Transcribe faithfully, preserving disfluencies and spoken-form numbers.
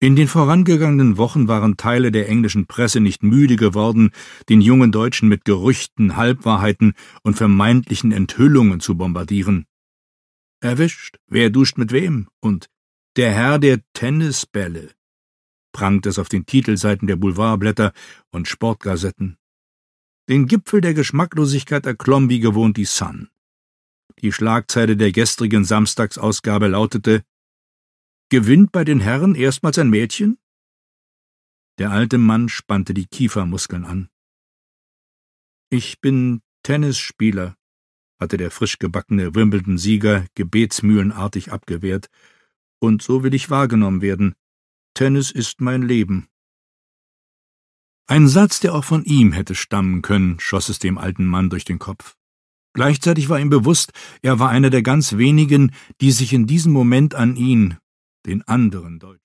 In den vorangegangenen Wochen waren Teile der englischen Presse nicht müde geworden, den jungen Deutschen mit Gerüchten, Halbwahrheiten und vermeintlichen Enthüllungen zu bombardieren. »Erwischt, wer duscht mit wem?« und »Der Herr der Tennisbälle« prangte es auf den Titelseiten der Boulevardblätter und Sportgazetten. Den Gipfel der Geschmacklosigkeit erklomm wie gewohnt die Sun. Die Schlagzeile der gestrigen Samstagsausgabe lautete: »Gewinnt bei den Herren erstmals ein Mädchen?« Der alte Mann spannte die Kiefermuskeln an. »Ich bin Tennisspieler«, hatte der frisch gebackene Wimbledon-Sieger gebetsmühlenartig abgewehrt, »und so will ich wahrgenommen werden. Tennis ist mein Leben.« Ein Satz, der auch von ihm hätte stammen können, schoss es dem alten Mann durch den Kopf. Gleichzeitig war ihm bewusst, er war einer der ganz wenigen, die sich in diesem Moment an ihn, den anderen Deutschen